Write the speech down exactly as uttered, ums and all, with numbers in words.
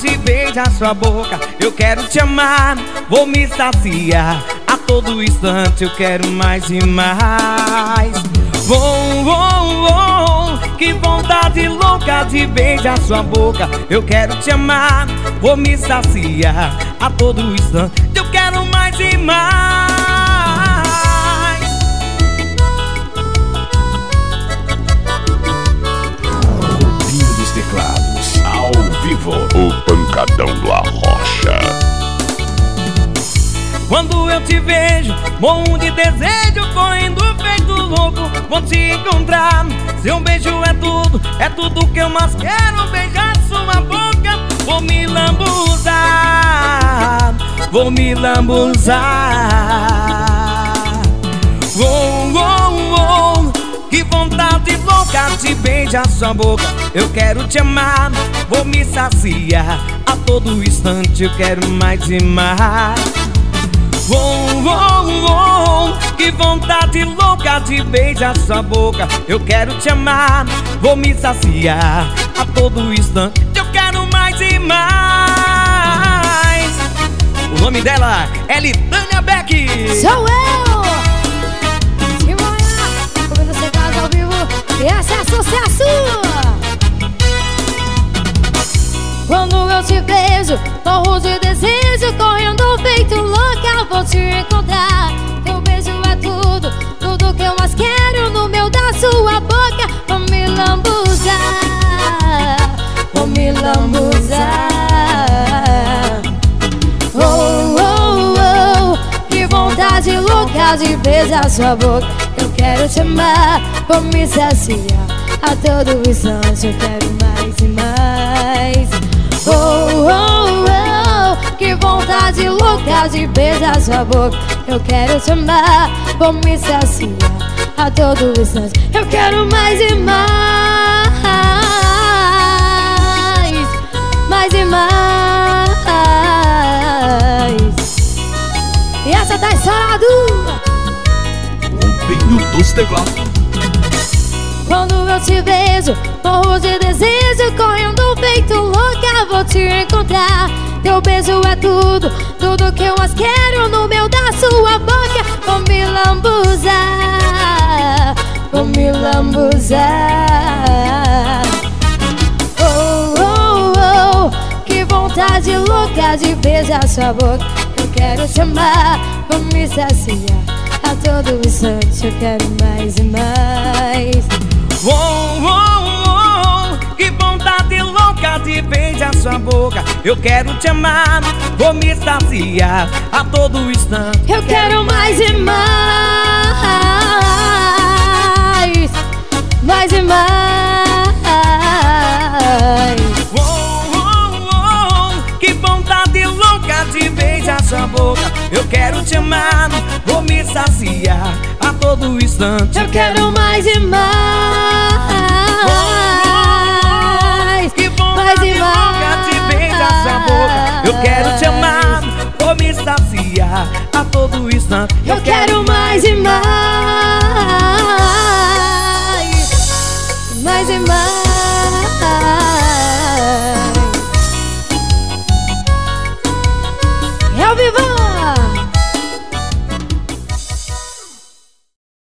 de beijar sua boca. Eu quero te amar, vou me saciar. A todo instante eu quero mais e mais. Vou, vou, vou, que vontade louca de beijar sua boca. Eu quero te amar, vou me saciar. A todo instante eu quero mais e mais. Rubinho dos Teclados, ao vivo, o pancadão do Arrocha. Quando eu te vejo, morro de desejo, correndo feito louco, vou te encontrar. Seu beijo é tudo, é tudo que eu mais quero. Beijar sua boca, vou me lambuzar, vou me lambuzar. Vou, vou, vou, que vontade louca de beijar sua boca. Eu quero te amar, vou me saciar. A todo instante eu quero mais e mais. Vou, vou, vou, que vontade louca de beijar sua boca. Eu quero te amar, vou me saciar. A todo instante eu quero mais e mais. O nome dela é Litânia Beck. Sou eu! Simbora! Ouvindo você casa ao vivo. E esse é sucesso! Quando eu te vejo, morro de desejo, correndo feito louca, vou te encontrar. Teu beijo é tudo, tudo que eu mais quero. No meu da sua boca, vou me lambuzar, vou me lambuzar. Oh, oh, oh, que vontade louca de beijar sua boca. Eu quero te amar, vou me saciar. A todo instante eu quero mais e mais. Oh, oh, oh, que vontade louca de beijar sua boca. Eu quero te amar, vou me saciar. A todo instante eu quero mais e mais. Mais e mais. E essa tá estourado. Rubinho dos Teclados. Quando eu te vejo, morro de desejo, correndo feito louca, vou te encontrar. Teu beijo é tudo, tudo que eu mais quero. No meu da sua boca, vou me lambuzar, vou me lambuzar. Oh, oh, oh, que vontade louca de beijar sua boca. Eu quero te amar, vou me saciar. A todo instante eu quero mais e mais. Vou, vou, vou, que vontade louca de beijar sua boca. Eu quero te amar, vou me saciar. A todo instante eu quero mais e mais. Mais e mais. Vou, vou, vou, que vontade louca de beijar sua boca. Eu quero te amar, vou me saciar. A todo instante eu quero mais e mais. Que vontade louca de beijar sua boca. Eu quero te amar, vou me saciar. A todo instante eu quero mais e mais. Mais e mais. É ao vivo!